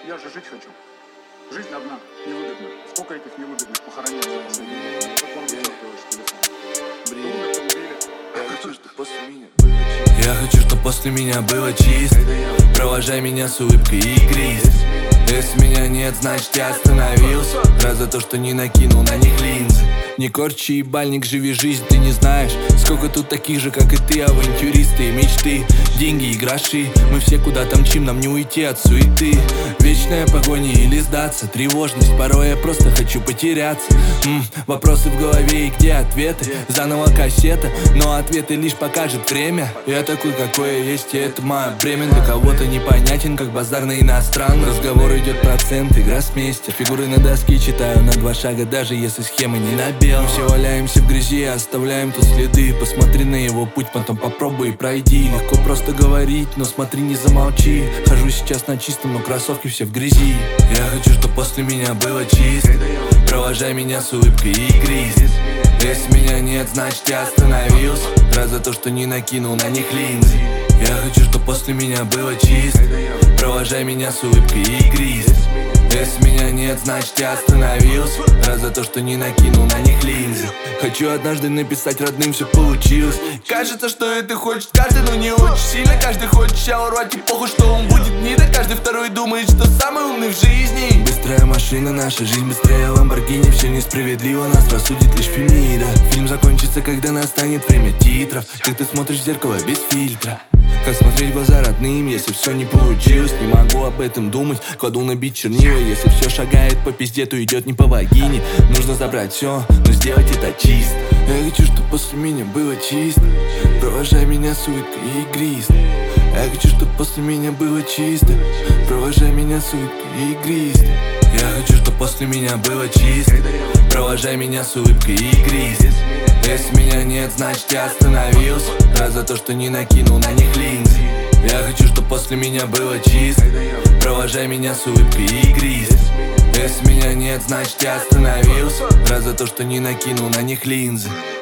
Я же жить хочу. Жизнь одна, невыгодна. Сколько этих невыгодных похоронять за вас? Как вам делаешь телефон? Умер, то убили. Я хочу, чтоб после меня было чисто. Я хочу, чтоб после меня было чисто. Провожай меня с улыбкой и игрист. Если меня нет, значит я остановился. Раз за то, что не накинул на них линзы. Не корчи ебальник, живи жизнь, ты не знаешь, сколько тут таких же, как и ты, авантюристы и мечты. Деньги и гроши, мы все куда-то мчим, нам не уйти от суеты. Вечная погоня или сдаться, тревожность, порой я просто хочу потеряться. Вопросы в голове и где ответы? Заново кассета, но ответы лишь покажет время. Я такой, какой я есть, и это мое бремя. Для кого-то непонятен, как базар на иностранный. Разговор идет процент, игра с месте. Фигуры на доске читаю на 2 шага, даже если схемы не на белом. Мы все валяемся в грязи, оставляем тут следы. Посмотри на его путь, потом попробуй и пройди. Легко просто говорить, но смотри, не замолчи. Хожу сейчас на чистом, но кроссовки все в грязи. Я хочу, чтоб после меня было чисто. Провожай меня с улыбкой и игрист. Если меня нет, значит я остановился. Раз за то, что не накинул на них линзы. Я хочу, чтоб после меня было чисто. Провожай меня с улыбкой и игрист. Если меня нет, значит я остановился. Раз за то, что не накинул на них линзы. Хочу однажды написать родным, все получилось. Кажется, что это хочет каждый, но не очень сильно. Каждый хочет ща урвать, и похуй, что он будет не да. Каждый второй думает, что самый умный в жизни. Быстрая машина, наша жизнь быстрее Ламборгини. Все несправедливо, нас рассудит лишь Фемида. Фильм закончится, когда настанет время титров. Как ты смотришь в зеркало без фильтра. Как смотреть в глаза родным, если все не получилось? Не могу об этом думать, кладу на бит чернила. Если все шагает по пизде, то идет не по вагине. Нужно забрать все, но сделать это чисто. Я хочу, чтобы после меня было чисто. Провожай меня с улыбкой и игрист. Я хочу, чтобы после меня было чисто. Провожай меня с улыбкой и игрист. Я хочу, чтобы после меня было чисто. Провожай меня с улыбкой и игрист. Если меня нет, значит я остановился. Раз за то, что не накинул на них линзы. Я хочу, чтобы после меня было чисто. Провожай меня с улыбкой и игрист. Если меня нет, значит я остановился. Раз за то, что не накинул на них линзы.